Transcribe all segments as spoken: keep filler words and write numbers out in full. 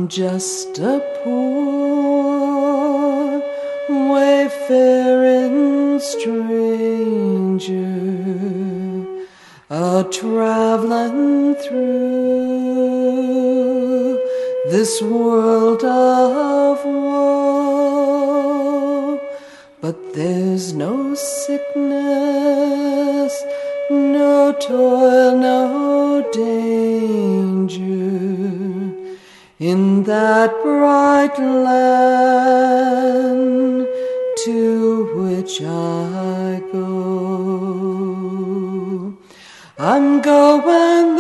just a poor wayfaring stranger, a traveling through this world of woe. But there's no sickness, no toil, no danger in that bright land to which I go. I'm going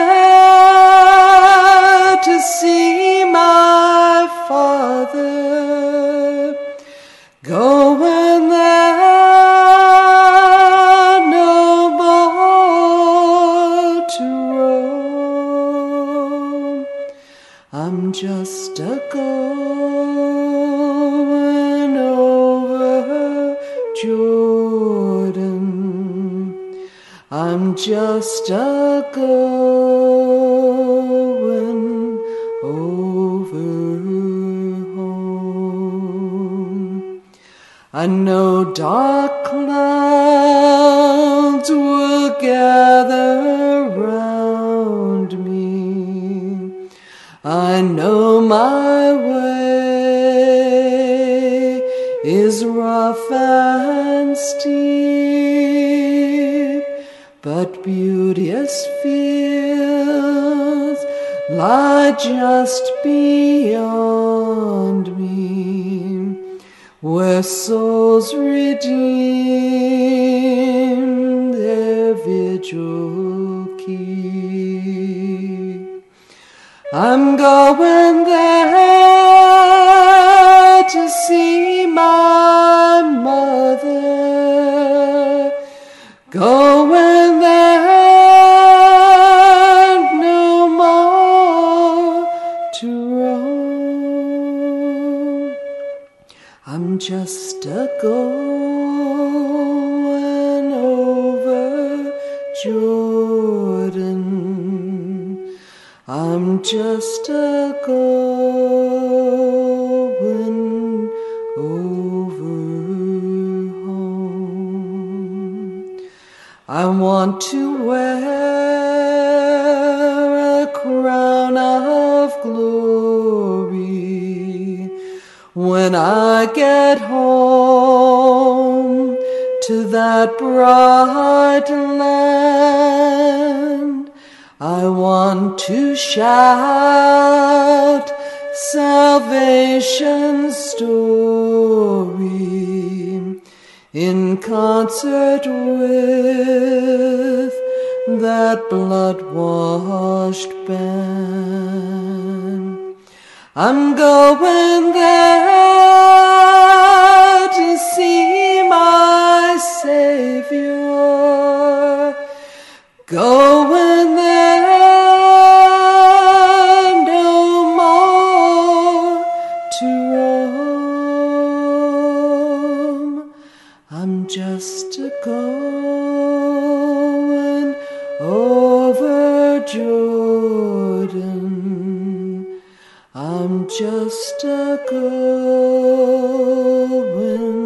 there to see my Father, going there no more to roam. I'm just a going over Jordan. I'm just a going over home. I know dark clouds will gather round me. I know my way is rough and steep, but beauteous fields lie just beyond me, where souls redeem their vigil keep. I'm going there to see my mother, going there no more to roam. I'm just a going over Jordan. I'm just a going over home. I want to wear a crown of glory when I get home to that bright land. I want to shout salvation's story in concert with that blood-washed band. I'm going there to see my Savior, going there no more to roam. I'm just a going over Jordan. I'm just a going